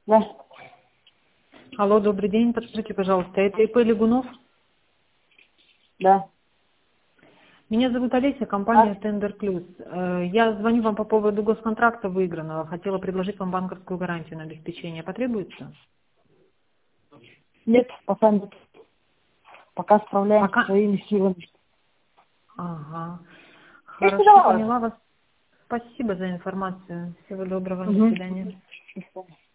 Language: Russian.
Да. Алло, добрый день. Подскажите, пожалуйста, это ИП Лигунов? Да. Меня зовут Олеся, компания Tender Plus. Я звоню вам по поводу госконтракта выигранного. Хотела предложить вам банковскую гарантию на обеспечение. Потребуется? Нет, пока нет. Пока справляемся Пока? своими силами. Ага. Я Хорошо, сказала. поняла вас. Спасибо за информацию. Всего доброго. До Угу. свидания.